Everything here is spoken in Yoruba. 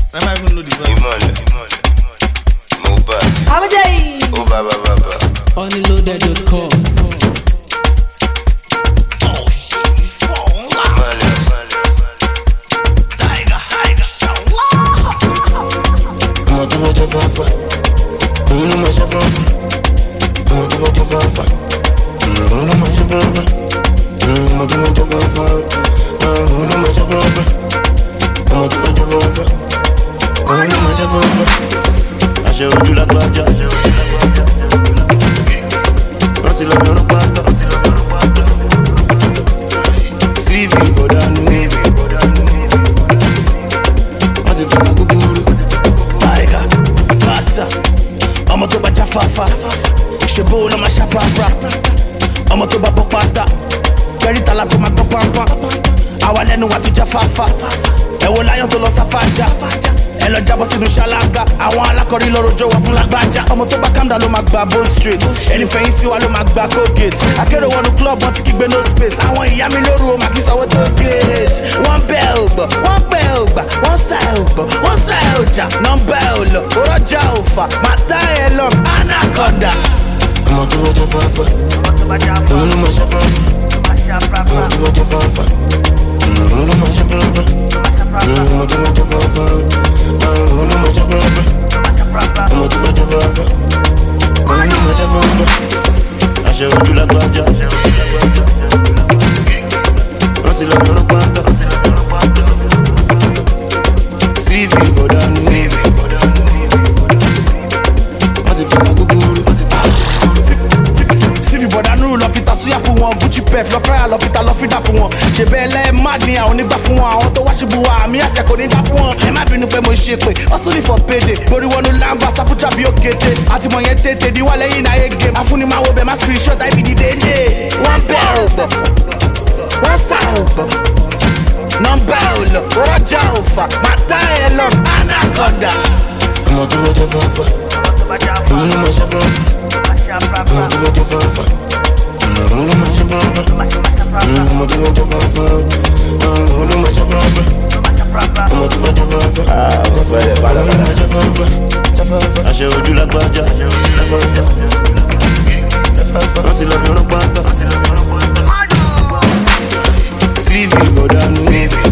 I might even know the verse. Onlyloaded.com. Oh shit, you fall. Tiger, I'ma do what you want. You know my shop. I'ma do what you want. You know my shop. I'ma do what you want. You know my shop. I'ma do what you want. You know my shop. I show you like Baja. Until I'm not back. CV go down. Until I'm not good. I'ma to ba jafafa Shebo no ma shapapra I'ma to ba popata Very talako ma popampa Awa lẹ́nu wa ti jafafa Ẹ̀wọ̀ láyọ̀ tó lọ sáfàjà Ẹ lọ jábọ́ sínú ṣáláńgá Àwọn alákọ̀rí lọ rojọ́ wà fún lágbájá Ọmọ tó bá calm down ló ma gba bone straight Ẹni fẹ̀yìn sí wa ló ma gba Colgate Akérò wọnú club wọn ti kígbe no space Àwọn ìyá mi lóru o ma kí sanwó tó gate Wọ́n bẹ́ ò gbọ́, wọ́n pẹ́ ò gbà Wọ́n sá ò gbọ́, wọ́n sá ò jà Nọ́mbà ò lọ, òrọ́jà ò fà Màtá ẹ̀ lọ, anaconda Ọmọ tó wọ́n jẹ́ fáfá Òun ló ma ṣe pàápàá Ọmọ tó wọ́n jẹ́ fáfá Òun ló ma ṣe pàápàá Ọmọ tó wọ́n jẹ́ fáfá Òun ló ma ṣe pàápàá Ọmọ tó wọ́n jẹ́ fáfá Òun ló ma ṣe pàápàá Àṣẹ ojú lágbájá Wọ́n ti lọ fọ́nà pátá CV bọ̀dá nù Wọ́n ti fọ́nà gúgúrú CV bọ̀dá nù lọ fi tasúyà fún wọn Gucci pef lọ fẹ́ra lọ fi ta lọ fi dà fún wọn Ṣèbẹ́ ẹlẹ́ mad ni àwọn onígbà fún wọn Àwọn tó wá ṣubú wa àmì àjẹkò ní dá fún wọn Ẹ má bínú pé mo ṣe pé hustle ni for payday Borí wọnú lámbà sáfújà bí ó kété Àtìmọ̀ yẹn tètè díwá lẹ́yìn náà yé game Afúnimáwo bẹ̀ má screenshot àìbí dìde lé Wọ́n bẹ́ ò gbọ́ Wọ́n sá ò gbọ́ Nọ́mbà ò lọ, òrọ́jà ò fà Màtá ẹ̀ lọ, anaconda Ọmọ tó wọ́n jẹ́ fáfá Òun ló ma ṣe pàápàá Ọmọ tó wọ́n jẹ́ fáfá Òun ló ma ṣe pàápàá Ọmọ tó wọ́n jẹ́ fáfá Òun ló ma ṣe pàápàá Ọmọ tó wọ́n jẹ́ fáfá Òun ló ma ṣe pàápàá Àṣẹ ojú lágbájá Wọ́n ti lọ fi rán pátá CV bọ̀dá nù